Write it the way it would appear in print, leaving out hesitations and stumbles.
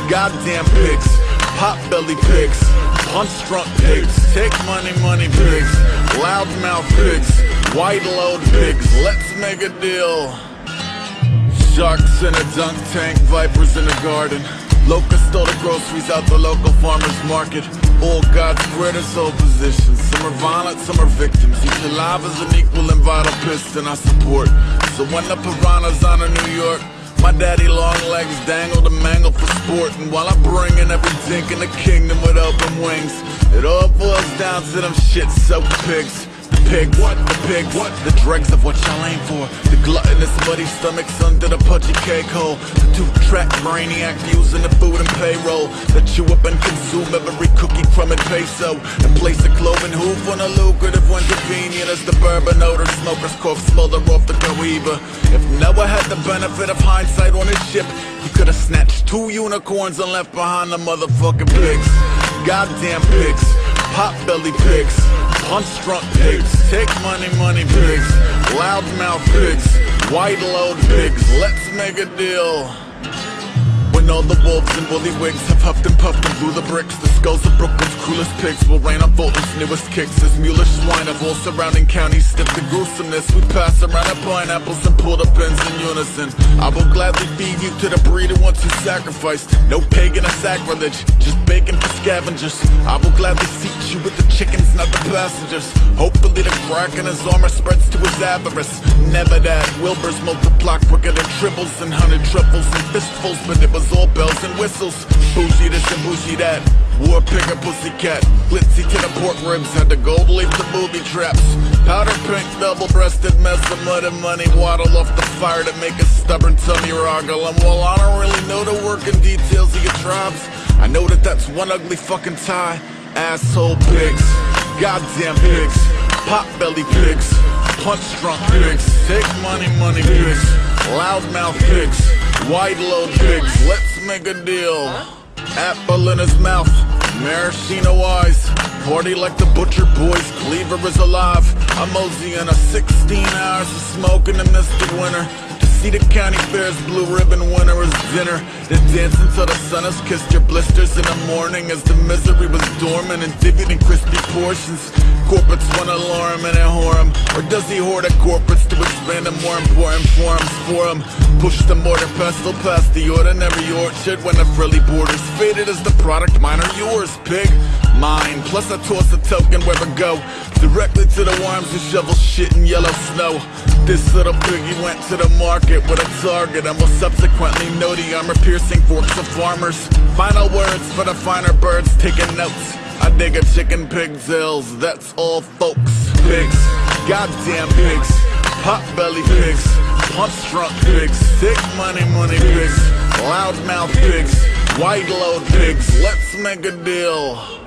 Goddamn pigs, pot-belly pigs, punch-drunk pigs, take money, money pigs, loudmouth pigs, white-load pigs, let's make a deal. Sharks in a dunk tank, vipers in the garden. Locusts stole the groceries out the local farmer's market. All God's greatest oppositions. Some are violent, some are victims. Each alive is an equal and vital piston I support. So when the piranhas on in New York, my daddy long legs dangle to mangle for sport. And while I'm bringing every dink in the kingdom with open wings, it all boils down to them shit-soaked pigs. Pigs, the pigs, the dregs of what y'all aim for. The gluttonous muddy stomachs under the pudgy cake hole. The two-track brainiac using the food and payroll that chew up and consume every cookie, crumb and peso, and place a cloven hoof on a lucrative when convenient as the bourbon odor smokers cough smolder off the cohiba. If Noah had the benefit of hindsight on his ship, he could have snatched 2 unicorns and left behind the motherfucking pigs. Goddamn pigs, pot-belly pigs, punch-drunk pigs, take money, money pigs, loudmouth pigs, white-load pigs, let's make a deal. When all the wolves and woolly wigs have huffed and puffed and blew the bricks, the skulls of Brooklyn's cruelest pigs will rain on Fulton's newest kicks. As mulish swine of all surrounding counties stiff the gruesomeness, we pass around the pineapples and pull the pins in unison. I will gladly feed you to the breed who wants you sacrificed. No pagan or sacrilege, just bacon for scavengers. I will gladly seat you with the chickens, not the passengers. Hopefully the crack in his armor spreads to his avarice. Never that, Wilbur's multiply quicker than triples and 100 triples and fistfuls, but it was all bells and whistles. Bougie this and bougie that, war pig and pussycat. Glitzy to the pork ribs, had the gold leaf to booby traps. Powder pink, double-breasted mess of mud and money waddle off the fire to make a stubborn tummy roggle. And while I don't really know the working details of your tribes, I know that that's one ugly fucking tie. Asshole pigs, goddamn pigs, pot-belly pigs, punch-drunk pigs, take money, money pigs, loudmouth pigs, white-load pigs, let's make a deal. Apple in his mouth, maraschino eyes, party like the butcher boys, Cleaver is alive. I'm mosey in a 16 hours of smoke in the misty winter. See the county fair's blue ribbon winter is dinner. Then dance until the sun has kissed your blisters in the morning, as the misery was dormant and divvied in crispy portions. Corporates wanna lure him and whore him, or does he hoard the corporates to expand the more important forums for him? Push the mortar pestle past the ordinary orchard when the frilly border's faded as the product. Mine or yours, pig? Mine. Plus I toss a token where I go, directly to the worms who shovel shit in yellow snow. This little piggy went to the market with a target and will subsequently know the armor-piercing forks of farmers. Final words for the finer birds taking notes. I dig a chicken pigtails, that's all folks. Pigs, goddamn pigs, pot-belly pigs, punch-drunk pigs, take money, money pigs, loudmouth pigs, white-load pigs, let's make a deal.